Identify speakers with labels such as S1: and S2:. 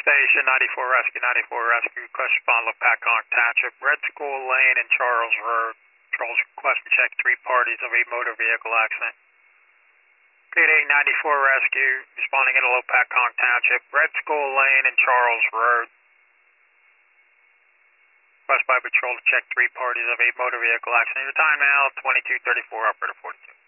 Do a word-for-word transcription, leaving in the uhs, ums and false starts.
S1: Station, ninety-four Rescue, ninety-four Rescue, request respond to Pacon Township, Red School Lane and Charles Road. Patrols request to check three parties of a motor vehicle accident. P D ninety-four Rescue, responding in Low Pacon Township, Red School Lane and Charles Road. Request by patrol to check three parties of a motor vehicle accident. Your time now, twenty-two thirty-four, operator forty-two.